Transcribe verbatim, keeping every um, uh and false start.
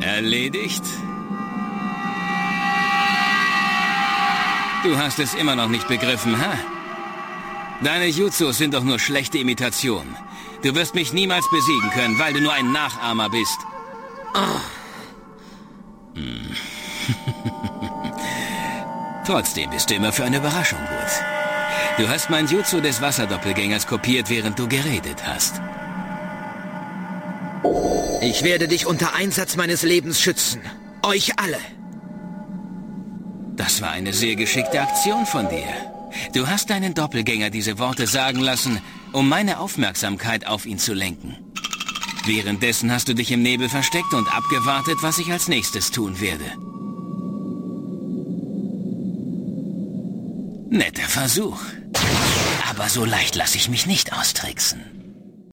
Erledigt? Du hast es immer noch nicht begriffen, ha? Deine Jutsus sind doch nur schlechte Imitationen. Du wirst mich niemals besiegen können, weil du nur ein Nachahmer bist. Oh. Hm. Trotzdem bist du immer für eine Überraschung gut. Du hast mein Jutsu des Wasserdoppelgängers kopiert, während du geredet hast. Ich werde dich unter Einsatz meines Lebens schützen. Euch alle. Das war eine sehr geschickte Aktion von dir. Du hast deinen Doppelgänger diese Worte sagen lassen, um meine Aufmerksamkeit auf ihn zu lenken. Währenddessen hast du dich im Nebel versteckt und abgewartet, was ich als nächstes tun werde. Netter Versuch. Aber so leicht lasse ich mich nicht austricksen.